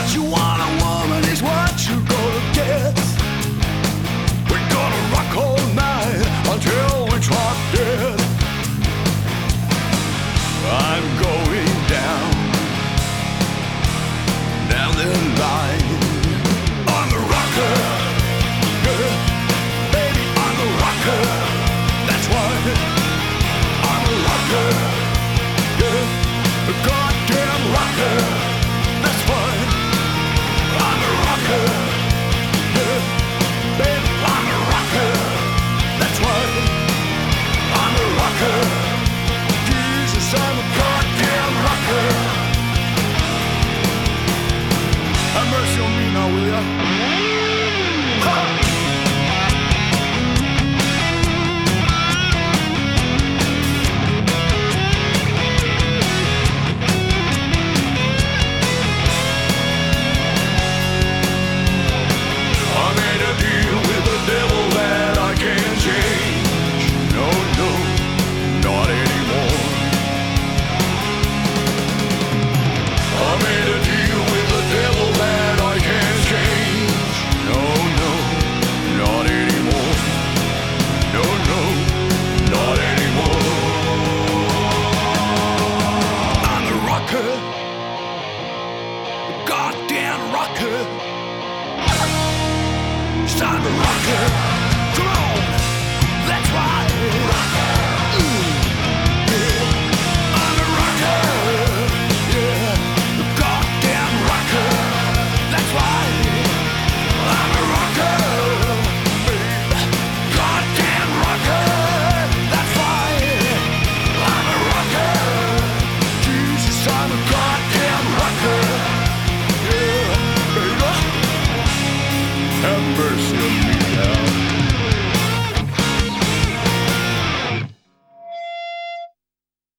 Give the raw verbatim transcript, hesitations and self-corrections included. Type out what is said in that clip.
What you want a woman is what you gonna get. We're gonna rock all night until we drop dead. I'm going down, down the line. I'm a rocker, yeah. Baby, I'm a rocker. That's why I'm a rocker, yeah. A goddamn rocker. That's why I'm a rocker, yeah. Baby, I'm a rocker. That's why I'm a rocker. Jesus, I'm a goddamn rocker. Have mercy on me now, will ya? Ha! Goddamn rocker. It's time to rock her. Come on.